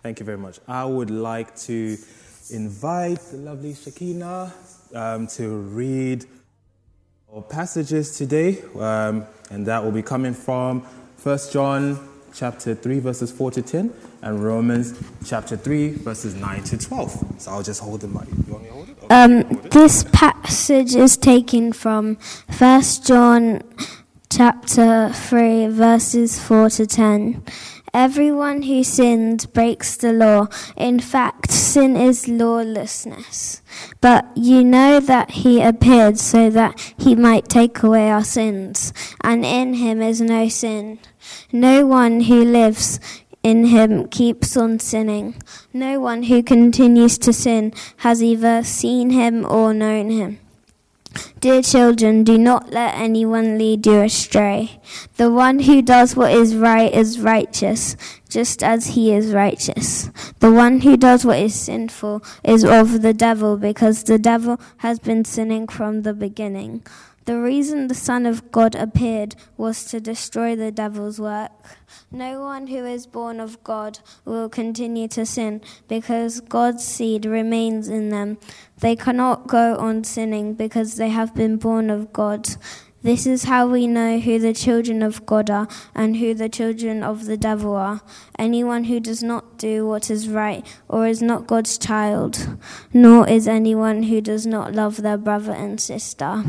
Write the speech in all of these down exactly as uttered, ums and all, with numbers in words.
Thank you very much. I would like to invite the lovely Shakina um, to read our passages today, um, and that will be coming from First John chapter three, verses four to ten, and Romans chapter three, verses nine to twelve. So I'll just hold the mic. You want me to hold it? Okay, um, hold it. This passage is taken from First John chapter three, verses four to ten. Everyone who sins breaks the law. In fact, sin is lawlessness. But you know that he appeared so that he might take away our sins, and in him is no sin. No one who lives in him keeps on sinning. No one who continues to sin has either seen him or known him. Dear children, do not let anyone lead you astray. The one who does what is right is righteous, just as he is righteous. The one who does what is sinful is of the devil, because the devil has been sinning from the beginning. The reason the Son of God appeared was to destroy the devil's work. No one who is born of God will continue to sin, because God's seed remains in them. They cannot go on sinning because they have been born of God. This is how we know who the children of God are and who the children of the devil are. Anyone who does not do what is right or is not God's child, nor is anyone who does not love their brother and sister.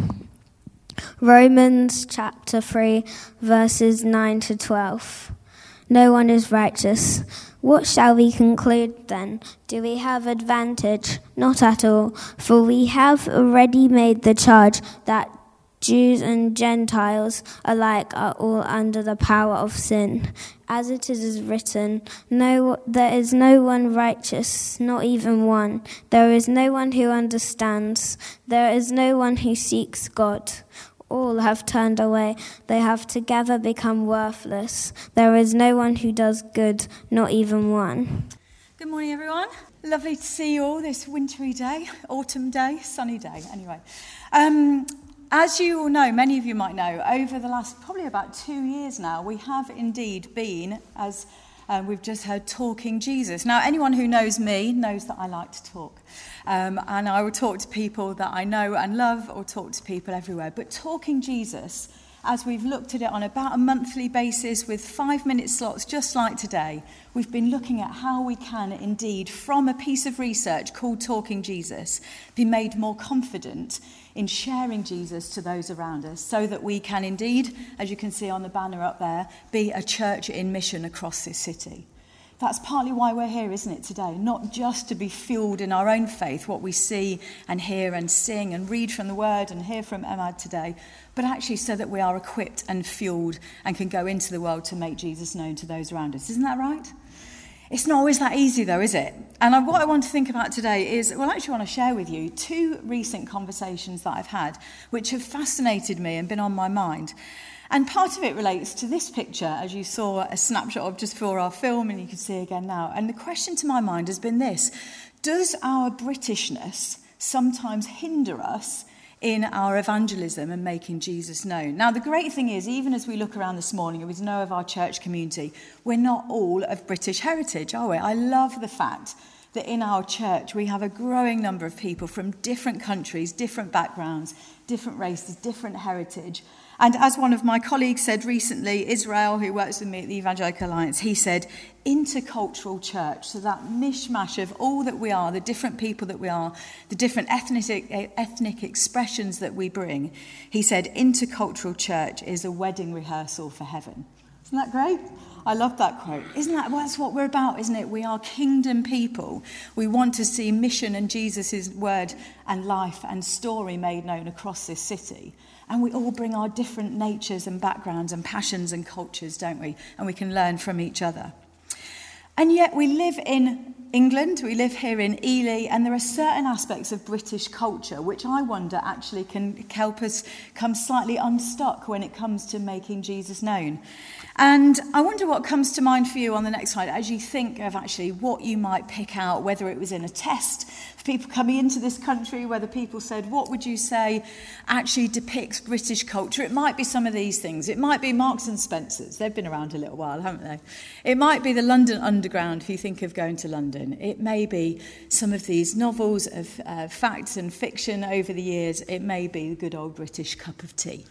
Romans chapter three, verses nine to twelve. No one is righteous. What shall we conclude then? Do we have advantage? Not at all, for we have already made the charge that Jews and Gentiles alike are all under the power of sin. As it is written, no, there is no one righteous, not even one. There is no one who understands. There is no one who seeks God. All have turned away. They have together become worthless. There is no one who does good, not even one. Good morning, everyone. Lovely to see you all this wintry day, autumn day, sunny day. Anyway, um, as you all know, many of you might know, over the last probably about two years now, we have indeed been, as uh, we've just heard, Talking Jesus. Now, anyone who knows me knows that I like to talk. Um, and I will talk to people that I know and love, or talk to people everywhere. But Talking Jesus, as we've looked at it on about a monthly basis with five-minute slots, just like today, we've been looking at how we can indeed, from a piece of research called Talking Jesus, be made more confident in sharing Jesus to those around us, so that we can indeed, as you can see on the banner up there, be a church in mission across this city. That's partly why we're here, isn't it, today? Not just to be fueled in our own faith, what we see and hear and sing and read from the Word and hear from Emad today, but actually so that we are equipped and fueled and can go into the world to make Jesus known to those around us. Isn't that right? It's not always that easy, though, is it? And what I want to think about today is, well, I actually want to share with you two recent conversations that I've had, which have fascinated me and been on my mind. And part of it relates to this picture, as you saw a snapshot of just for our film, and you can see again now. And the question to my mind has been this: does our Britishness sometimes hinder us in our evangelism and making Jesus known? Now, the great thing is, even as we look around this morning and we know of our church community, we're not all of British heritage, are we? I love the fact that in our church we have a growing number of people from different countries, different backgrounds, different races, different heritage. And as one of my colleagues said recently, Israel, who works with me at the Evangelical Alliance, he said, intercultural church. So that mishmash of all that we are, the different people that we are, the different ethnic, ethnic expressions that we bring. He said, intercultural church is a wedding rehearsal for heaven. Isn't that great? I love that quote. Isn't that, well, that's what we're about, isn't it? We are kingdom people. We want to see mission and Jesus' word and life and story made known across this city. And we all bring our different natures and backgrounds and passions and cultures, don't we? And we can learn from each other. And yet we live in England, we live here in Ely, and there are certain aspects of British culture which I wonder actually can help us come slightly unstuck when it comes to making Jesus known. And I wonder what comes to mind for you on the next slide as you think of actually what you might pick out, whether it was in a test for people coming into this country, whether people said, what would you say actually depicts British culture? It might be some of these things. It might be Marks and Spencer's. They've been around a little while, haven't they? It might be the London Underground, if you think of going to London. It may be some of these novels of uh, facts and fiction over the years. It may be the good old British cup of tea.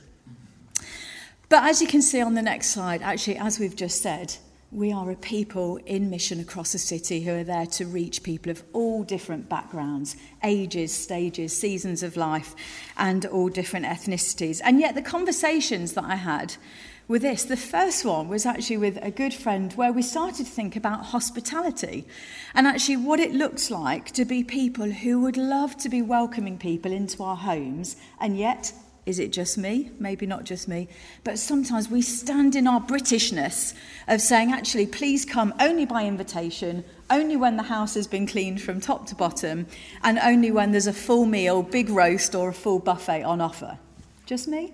But as you can see on the next slide, actually, as we've just said, we are a people in mission across the city who are there to reach people of all different backgrounds, ages, stages, seasons of life, and all different ethnicities. And yet the conversations that I had with this, the first one was actually with a good friend where we started to think about hospitality and actually what it looks like to be people who would love to be welcoming people into our homes, and yet, is it just me? Maybe not just me. But sometimes we stand in our Britishness of saying, actually, please come only by invitation, only when the house has been cleaned from top to bottom, and only when there's a full meal, big roast, or a full buffet on offer. Just me?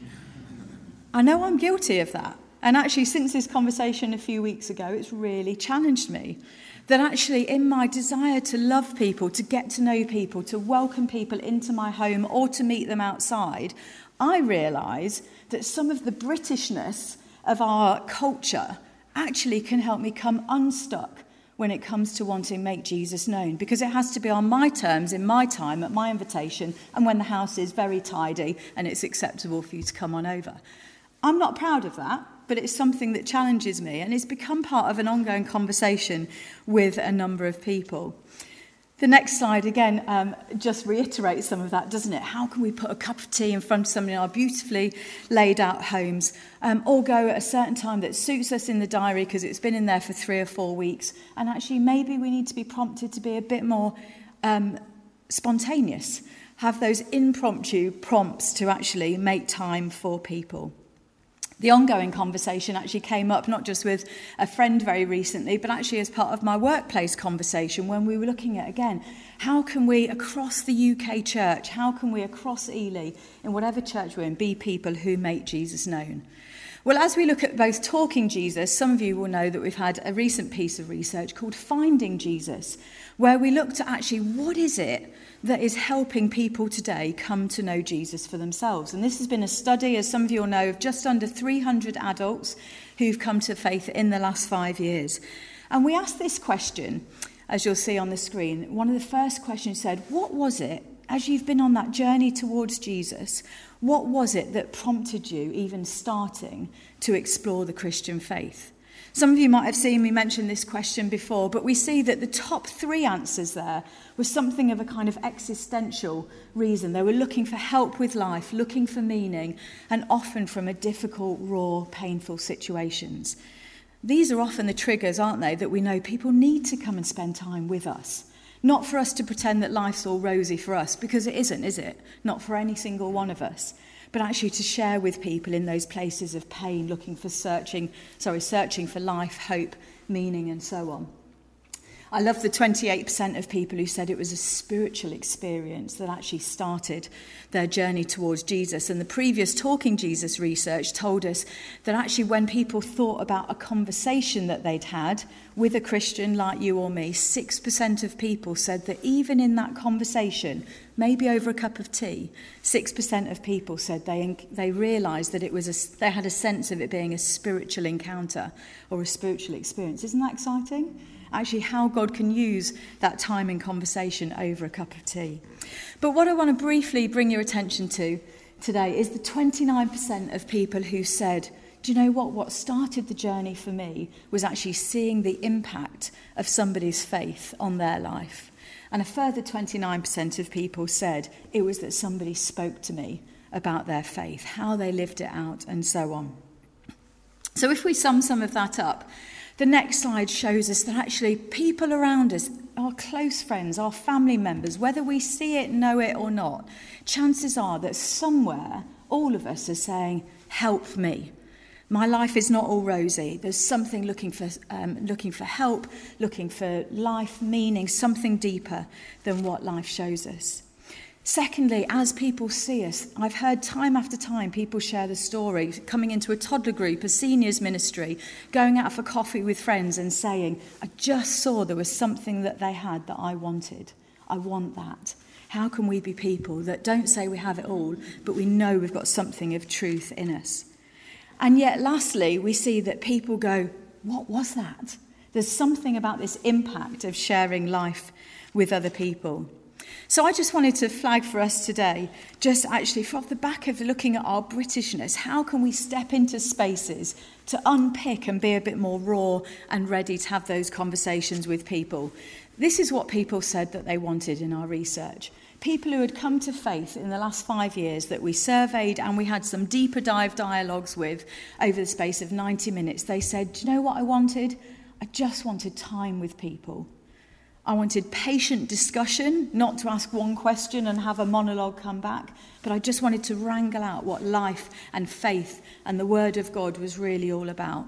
I know I'm guilty of that. And actually, since this conversation a few weeks ago, it's really challenged me. That actually in my desire to love people, to get to know people, to welcome people into my home or to meet them outside, I realise that some of the Britishness of our culture actually can help me come unstuck when it comes to wanting to make Jesus known, because it has to be on my terms, in my time, at my invitation, and when the house is very tidy and it's acceptable for you to come on over. I'm not proud of that, but it's something that challenges me, and it's become part of an ongoing conversation with a number of people. The next slide, again, um, just reiterates some of that, doesn't it? How can we put a cup of tea in front of somebody in our beautifully laid out homes, um, or go at a certain time that suits us in the diary because it's been in there for three or four weeks, and actually maybe we need to be prompted to be a bit more um, spontaneous, have those impromptu prompts to actually make time for people. The ongoing conversation actually came up not just with a friend very recently, but actually as part of my workplace conversation when we were looking at, again, how can we across the U K church, how can we across Ely, in whatever church we're in, be people who make Jesus known? Well, as we look at both Talking Jesus, some of you will know that we've had a recent piece of research called Finding Jesus, where we looked at actually what is it that is helping people today come to know Jesus for themselves. And this has been a study, as some of you will know, of just under three hundred adults who've come to faith in the last five years. And we asked this question, as you'll see on the screen. One of the first questions said, what was it, as you've been on that journey towards Jesus, what was it that prompted you even starting to explore the Christian faith? Some of you might have seen me mention this question before, but we see that the top three answers there was something of a kind of existential reason. They were looking for help with life, looking for meaning, and often from a difficult, raw, painful situations. These are often the triggers, aren't they, that we know people need to come and spend time with us. Not for us to pretend that life's all rosy for us, because it isn't, is it? Not for any single one of us. But actually to share with people in those places of pain, looking for searching, sorry, searching for life, hope, meaning, and so on. I love the twenty-eight percent of people who said it was a spiritual experience that actually started their journey towards Jesus. And the previous Talking Jesus research told us that actually when people thought about a conversation that they'd had with a Christian like you or me, six percent of people said that even in that conversation, maybe over a cup of tea, six percent of people said they they realised that it was a, they had a sense of it being a spiritual encounter or a spiritual experience. Isn't that exciting? Actually, how God can use that time in conversation over a cup of tea. But what I want to briefly bring your attention to today is the twenty-nine percent of people who said, do you know what? What started the journey for me was actually seeing the impact of somebody's faith on their life. And a further twenty-nine percent of people said it was that somebody spoke to me about their faith, how they lived it out, and so on. So if we sum some of that up, the next slide shows us that actually people around us, our close friends, our family members, whether we see it, know it or not, chances are that somewhere all of us are saying, help me. My life is not all rosy. There's something looking for, um, looking for help, looking for life meaning, something deeper than what life shows us. Secondly, as people see us, I've heard time after time people share the story, coming into a toddler group, a seniors ministry, going out for coffee with friends and saying, I just saw there was something that they had that I wanted. I want that. How can we be people that don't say we have it all, but we know we've got something of truth in us? And yet, lastly, we see that people go, what was that? There's something about this impact of sharing life with other people. So I just wanted to flag for us today, just actually from the back of looking at our Britishness, how can we step into spaces to unpick and be a bit more raw and ready to have those conversations with people? This is what people said that they wanted in our research. People who had come to faith in the last five years that we surveyed and we had some deeper dive dialogues with over the space of ninety minutes, they said, do you know what I wanted? I just wanted time with people. I wanted patient discussion, not to ask one question and have a monologue come back, but I just wanted to wrangle out what life and faith and the Word of God was really all about.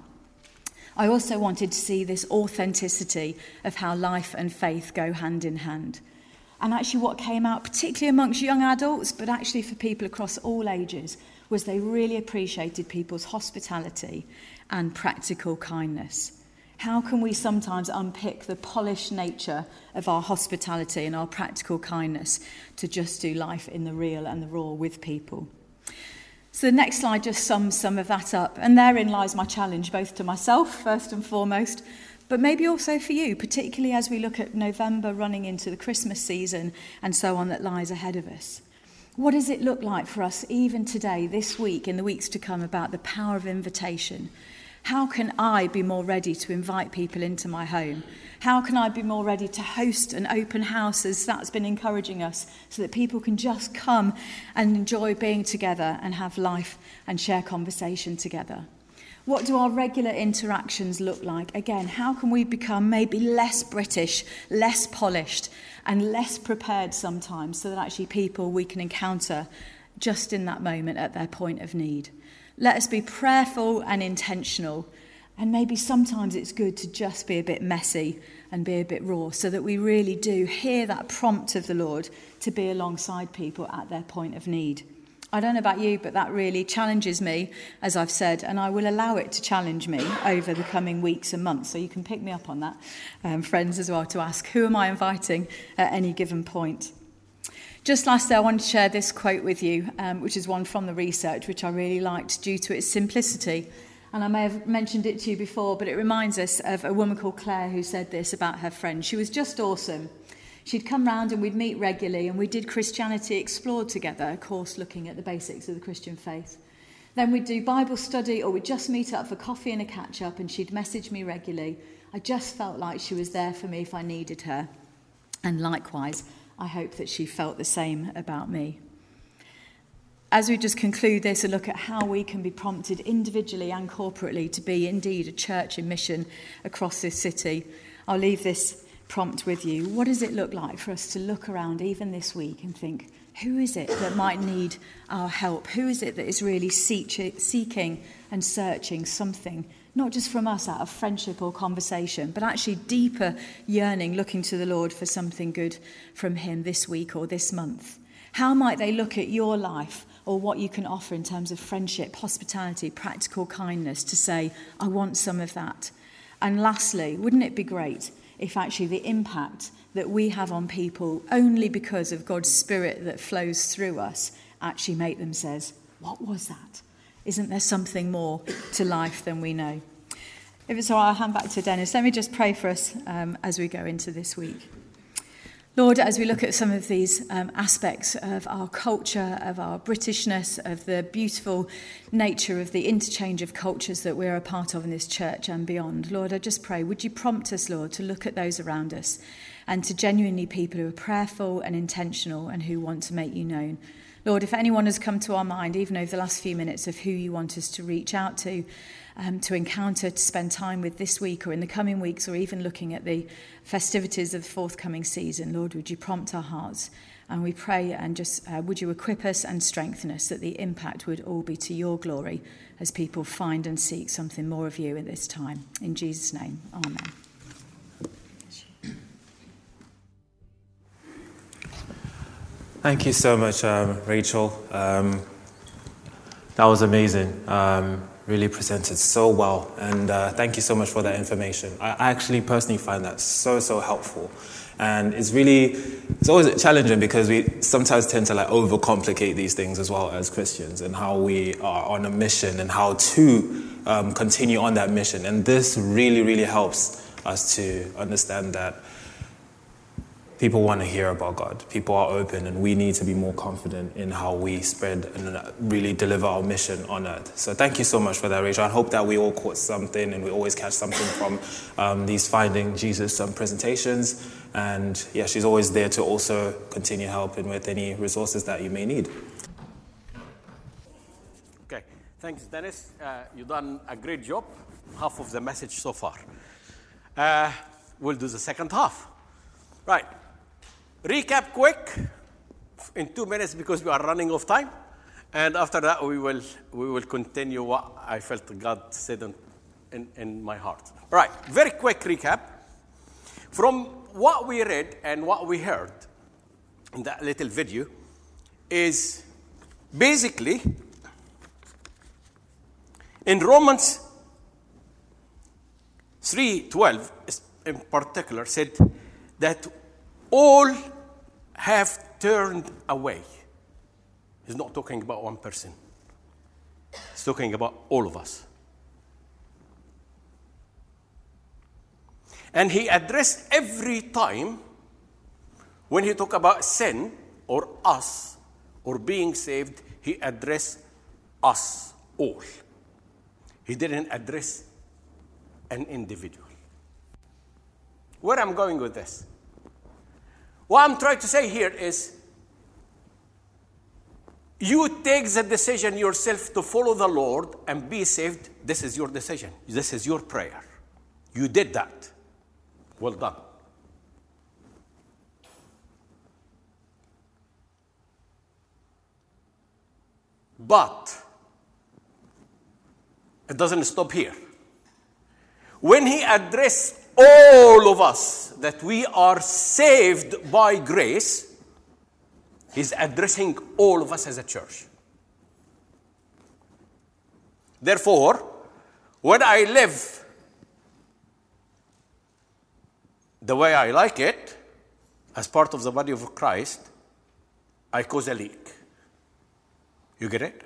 I also wanted to see this authenticity of how life and faith go hand in hand. And actually what came out, particularly amongst young adults, but actually for people across all ages, was they really appreciated people's hospitality and practical kindness. How can we sometimes unpick the polished nature of our hospitality and our practical kindness to just do life in the real and the raw with people? So the next slide just sums some of that up. And therein lies my challenge, both to myself, first and foremost, but maybe also for you, particularly as we look at November running into the Christmas season and so on that lies ahead of us. What does it look like for us even today, this week, in the weeks to come, about the power of invitation? How can I be more ready to invite people into my home? How can I be more ready to host an open house, as that's been encouraging us, so that people can just come and enjoy being together and have life and share conversation together? What do our regular interactions look like? Again, how can we become maybe less British, less polished, and less prepared sometimes, so that actually people we can encounter just in that moment at their point of need? Let us be prayerful and intentional, and maybe sometimes it's good to just be a bit messy and be a bit raw, so that we really do hear that prompt of the Lord to be alongside people at their point of need. I don't know about you, but that really challenges me, as I've said, and I will allow it to challenge me over the coming weeks and months. So you can pick me up on that, um, friends, as well, to ask, who am I inviting at any given point? Just lastly, I wanted to share this quote with you, um, which is one from the research, which I really liked due to its simplicity. And I may have mentioned it to you before, but it reminds us of a woman called Claire who said this about her friend. She was just awesome. She'd come round and we'd meet regularly, and we did Christianity Explored together, a course looking at the basics of the Christian faith. Then we'd do Bible study, or we'd just meet up for coffee and a catch-up, and she'd message me regularly. I just felt like she was there for me if I needed her. And likewise, I hope that she felt the same about me. As we just conclude this and look at how we can be prompted individually and corporately to be indeed a church in mission across this city, I'll leave this prompt with you. What does it look like for us to look around even this week and think, who is it that might need our help? Who is it that is really seeking and searching something, not just from us out of friendship or conversation, but actually deeper yearning, looking to the Lord for something good from him this week or this month? How might they look at your life or what you can offer in terms of friendship, hospitality, practical kindness to say, I want some of that? And lastly, wouldn't it be great if actually the impact that we have on people only because of God's Spirit that flows through us actually make them says, what was that? Isn't there something more to life than we know? If it's all right, I'll hand back to Dennis. Let me just pray for us um, as we go into this week. Lord, as we look at some of these um, aspects of our culture, of our Britishness, of the beautiful nature of the interchange of cultures that we're a part of in this church and beyond, Lord, I just pray, would you prompt us, Lord, to look at those around us and to genuinely people who are prayerful and intentional and who want to make you known. Lord, if anyone has come to our mind, even over the last few minutes, of who you want us to reach out to, um, to encounter, to spend time with this week or in the coming weeks, or even looking at the festivities of the forthcoming season, Lord, would you prompt our hearts And we pray and just, uh, would you equip us and strengthen us that the impact would all be to your glory as people find and seek something more of you at this time. In Jesus' name, amen. Thank you so much, um, Rachel. Um, that was amazing. Um, really presented so well. And uh, thank you so much for that information. I, I actually personally find that so, so helpful. And it's really, it's always challenging because we sometimes tend to like overcomplicate these things as well as Christians and how we are on a mission and how to um, continue on that mission. And this really, really helps us to understand that people want to hear about God. People are open, and we need to be more confident in how we spread and really deliver our mission on earth. So thank you so much for that, Rachel. I hope that we all caught something and we always catch something from um, these Finding Jesus um, presentations. And yeah, she's always there to also continue helping with any resources that you may need. Okay, thanks, Dennis. Uh, you've done a great job. Half of the message so far. Uh, we'll do the second half. Right. Recap quick in two minutes because we are running off time. And after that, we will we will continue what I felt God said in, in, in my heart. Right, very quick recap. From what we read and what we heard in that little video is basically in Romans three twelve in particular said that all have turned away. He's not talking about one person. He's talking about all of us. And he addressed every time when he talked about sin or us or being saved, he addressed us all. He didn't address an individual. Where I'm going with this? What I'm trying to say here is you take the decision yourself to follow the Lord and be saved. This is your decision. This is your prayer. You did that. Well done. But it doesn't stop here. When he addressed all of us that we are saved by grace, he's addressing all of us as a church. Therefore, when I live the way I like it, as part of the body of Christ, I cause a leak. You get it?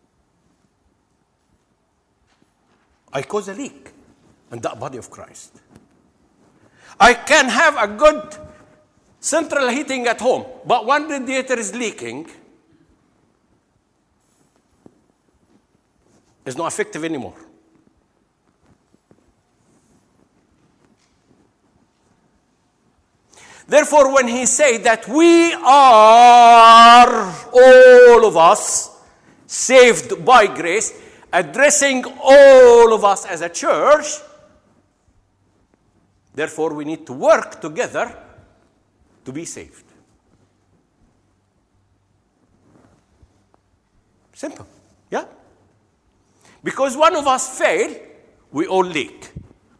I cause a leak in that body of Christ. I can have a good central heating at home, but one radiator is leaking. It's not effective anymore. Therefore, when he said that we are, all of us, saved by grace, addressing all of us as a church, therefore we need to work together to be saved. Simple, yeah? Because one of us fail, we all leak.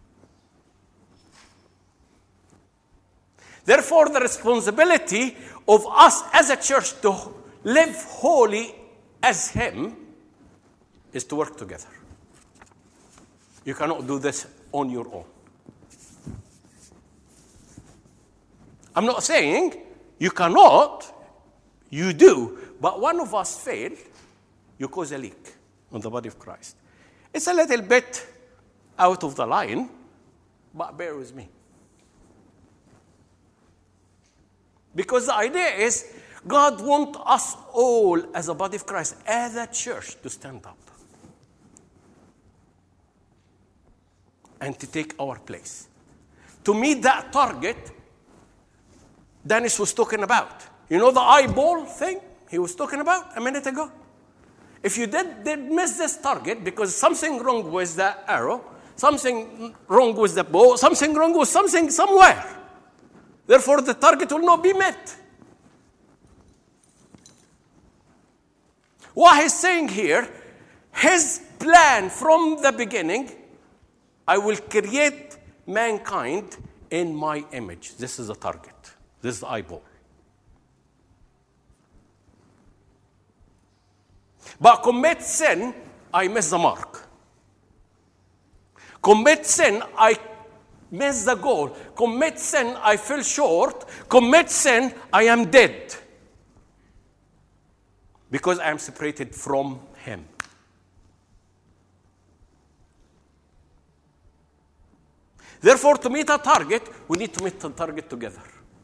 Therefore, the responsibility of us as a church to live holy as Him is to work together. You cannot do this on your own. I'm not saying you cannot, you do, but one of us fail, you cause a leak on the body of Christ. It's a little bit out of the line, but bear with me. Because the idea is God wants us all as a body of Christ, as a church, to stand up and to take our place. To meet that target Dennis was talking about. You know the eyeball thing he was talking about a minute ago? If you did, did miss this target because something wrong with the arrow, something wrong with the bow, something wrong with something somewhere. Therefore, the target will not be met. What he's saying here, his plan from the beginning, I will create mankind in my image. This is the target. This is the eyeball. But commit sin, I miss the mark. Commit sin, I miss the goal. Commit sin, I fell short. Commit sin, I am dead. Because I am separated from him. Therefore, to meet a target, we need to meet the target together.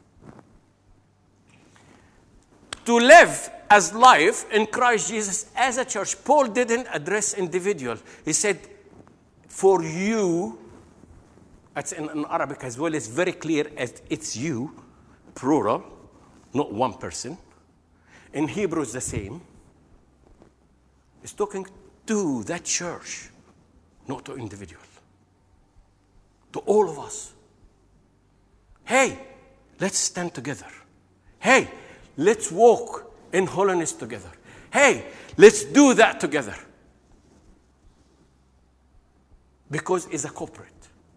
To live as life in Christ Jesus as a church, Paul didn't address individual. He said, for you, it's in, in Arabic as well, it's very clear as it's you, plural, not one person. In Hebrew, it's the same. It's talking to that church, not to individual. To all of us. Hey, let's stand together. Hey, let's walk in holiness together. Hey, let's do that together. Because it's a corporate.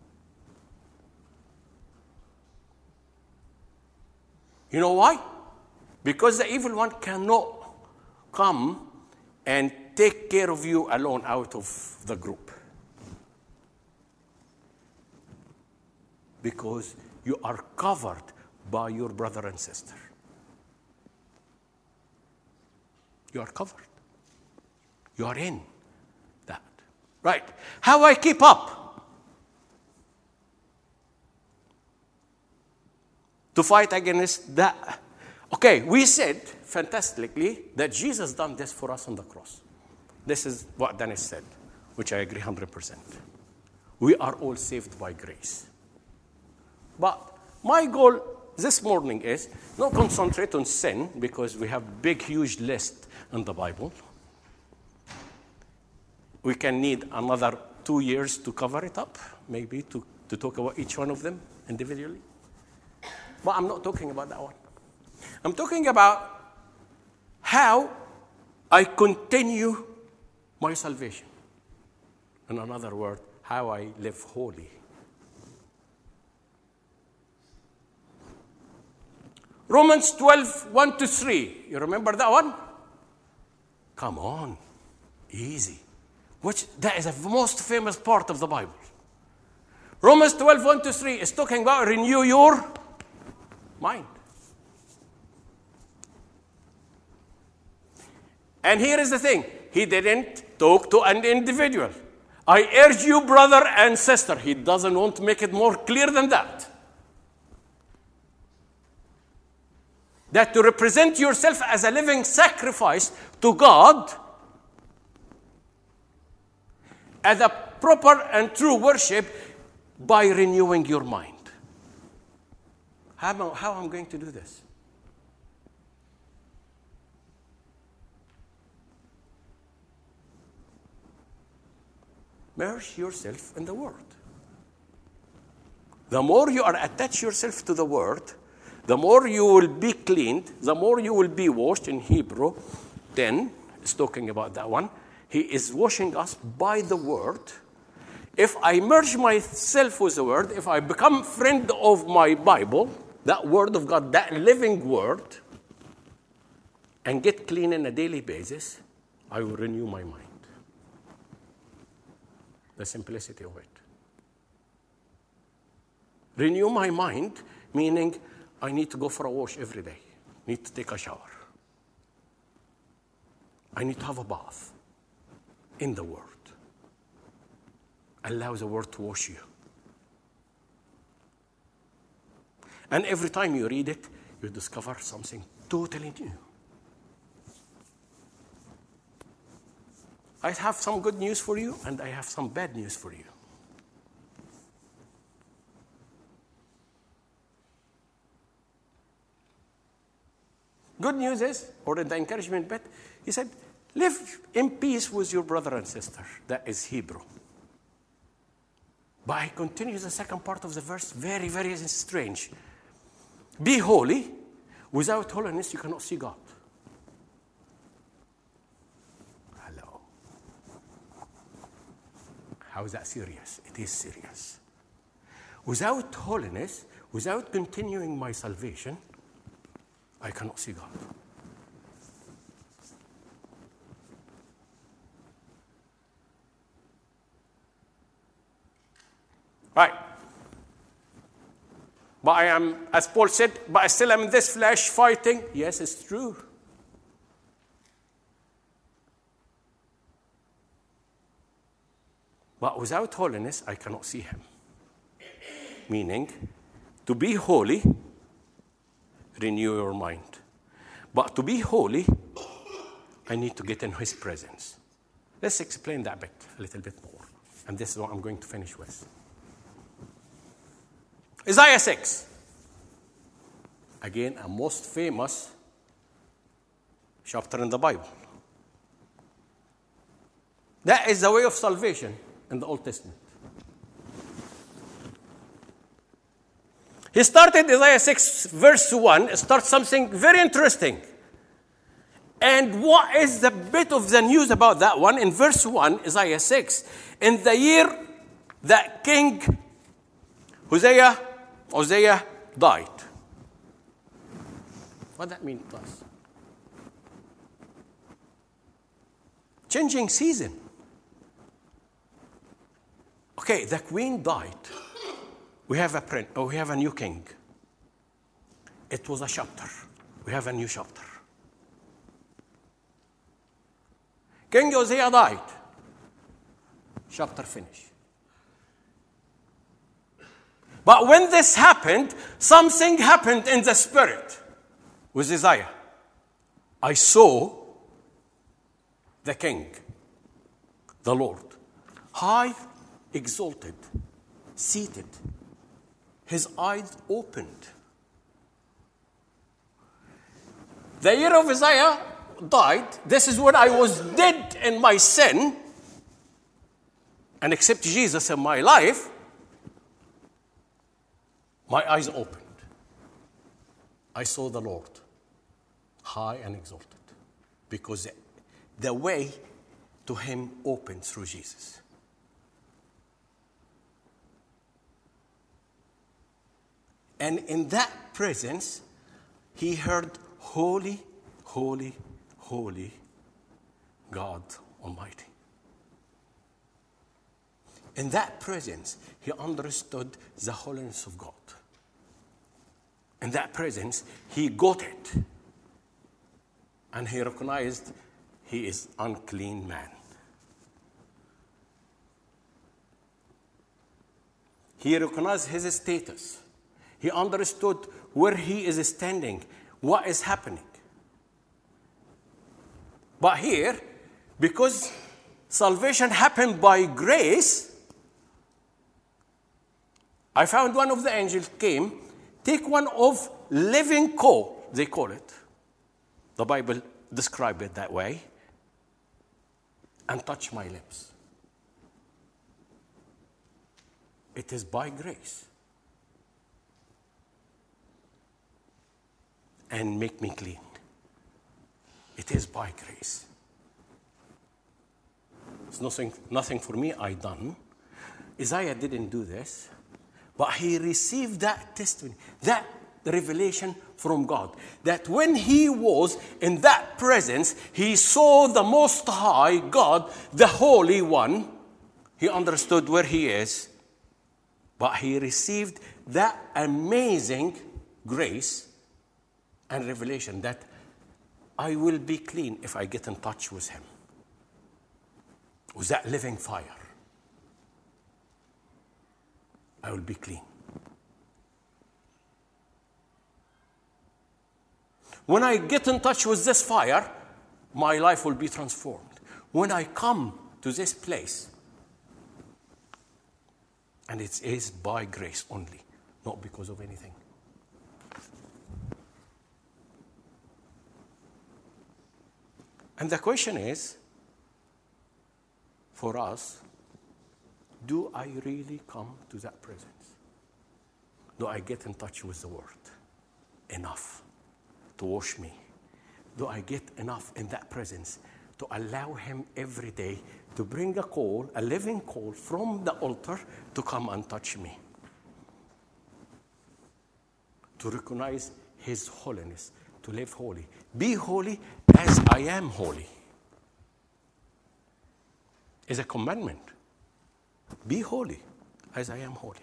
You know why? Because the evil one cannot come and take care of you alone out of the group. Because you are covered by your brother and sister. You are covered. You are in that. Right. How I keep up? To fight against that. Okay, we said, fantastically, that Jesus done this for us on the cross. This is what Dennis said, which I agree one hundred percent. We are all saved by grace. But my goal this morning is not concentrate on sin, because we have big, huge list in the Bible. We can need another two years to cover it up, maybe, to, to talk about each one of them individually. But I'm not talking about that one. I'm talking about how I continue my salvation. In another word, how I live holy. Romans twelve, one to three. You remember that one? Come on. Easy. Which, that is the most famous part of the Bible. Romans twelve, one to three is talking about renew your mind. And here is the thing. He didn't talk to an individual. I urge you, brother and sister. He doesn't want to make it more clear than that. That to represent yourself as a living sacrifice to God, as a proper and true worship, by renewing your mind. How am I, how am I going to do this? Immerse yourself in the Word. The more you are attached yourself to the Word, the more you will be cleaned, the more you will be washed. In Hebrew ten, it's talking about that one. He is washing us by the Word. If I merge myself with the Word, if I become friend of my Bible, that Word of God, that living Word, and get clean on a daily basis, I will renew my mind. The simplicity of it. Renew my mind, meaning I need to go for a wash every day. Need to take a shower. I need to have a bath in the Word. Allow the Word to wash you. And every time you read it, you discover something totally new. I have some good news for you, and I have some bad news for you. Good news is, or in the encouragement bit, he said, live in peace with your brother and sister. That is Hebrew. But I continue the second part of the verse, very, very strange. Be holy. Without holiness, you cannot see God. How is that serious? It is serious. Without holiness, without continuing my salvation, I cannot see God. Right. But I am, as Paul said, but I still am in this flesh fighting. Yes, it's true. But without holiness, I cannot see him. Meaning, to be holy, renew your mind. But to be holy, I need to get in his presence. Let's explain that bit, a little bit more. And this is what I'm going to finish with. Isaiah six. Again, a most famous chapter in the Bible. That is the way of salvation in the Old Testament. He started Isaiah six, verse one, starts something very interesting. And what is the bit of the news about that one? In verse one, Isaiah six, in the year that King Hosea, Hosea died. What that mean to us? Changing season. Okay, the queen died. We have a prince, oh, we have a new king. It was a chapter. We have a new chapter. King Hosea died. Chapter finished. But when this happened, something happened in the spirit with Isaiah. I saw the king, the Lord, high, exalted, seated, his eyes opened. The year of Isaiah died. This is when I was dead in my sin and accept Jesus in my life. My eyes opened. I saw the Lord, high and exalted, because the way to him opened through Jesus. And in that presence, he heard, holy, holy, holy God Almighty. In that presence, he understood the holiness of God. In that presence, he got it. And he recognized he is unclean man. He recognized his status. He understood where he is standing, what is happening. But here, because salvation happened by grace, I found one of the angels came, take one of living coal, they call it. The Bible describes it that way, and touch my lips. It is by grace. And make me clean. It is by grace. It's nothing, nothing for me I done. Isaiah didn't do this, but he received that testimony, that revelation from God. That when he was in that presence, he saw the Most High God, the Holy One. He understood where he is, but he received that amazing grace and revelation that I will be clean if I get in touch with him. With that living fire, I will be clean. When I get in touch with this fire, my life will be transformed. When I come to this place, and it is by grace only, not because of anything. And the question is, for us, do I really come to that presence? Do I get in touch with the Word enough to wash me? Do I get enough in that presence to allow him every day to bring a call, a living call from the altar to come and touch me. To recognize his holiness, to live holy. Be holy as I am holy. Is a commandment. Be holy as I am holy.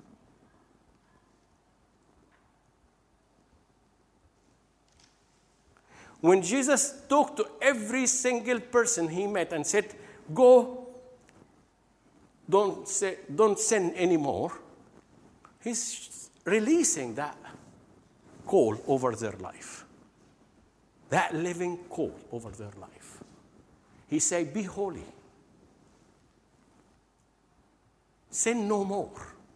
When Jesus talked to every single person he met and said, go, don't, say, don't sin anymore, he's releasing that call over their life. That living call over their life. He said, be holy. Sin no more.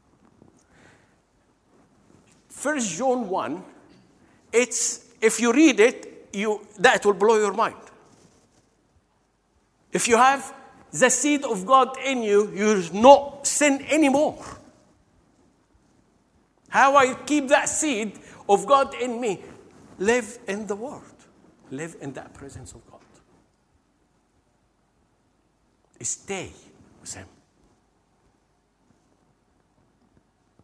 First John one, it's, if you read it, you, that will blow your mind. If you have the seed of God in you, you not sin anymore. How I keep that seed of God in me? Live in the Word. Live in that presence of God. Stay with Him.